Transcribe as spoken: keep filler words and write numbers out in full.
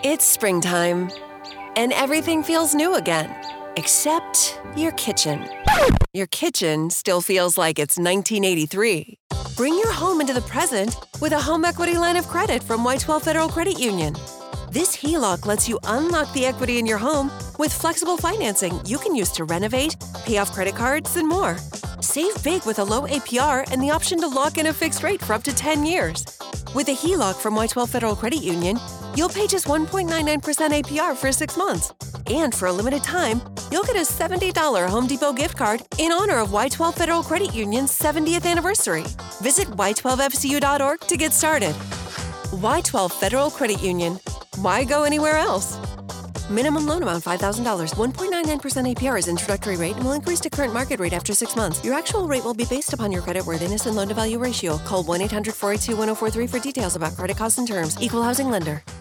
It's springtime, and everything feels new again, except your kitchen. Your kitchen still feels like it's nineteen eighty-three. Bring your home into the present with a home equity line of credit from Y twelve Federal Credit Union. This H E L O C lets you unlock the equity in your home with flexible financing you can use to renovate, pay off credit cards, and more. Save big with a low A P R and the option to lock in a fixed rate for up to ten years. With a H E L O C from Y twelve Federal Credit Union, you'll pay just one point nine nine percent A P R for six months. And for a limited time, you'll get a seventy dollars Home Depot gift card in honor of Y twelve Federal Credit Union's seventieth anniversary. Visit Y twelve F C U dot org to get started. Y twelve Federal Credit Union. Why go anywhere else? Minimum loan amount five thousand dollars. one point nine nine percent A P R is introductory rate and will increase to current market rate after six months. Your actual rate will be based upon your creditworthiness and loan-to-value ratio. Call one eight hundred four eight two one zero four three for details about credit costs and terms. Equal housing lender.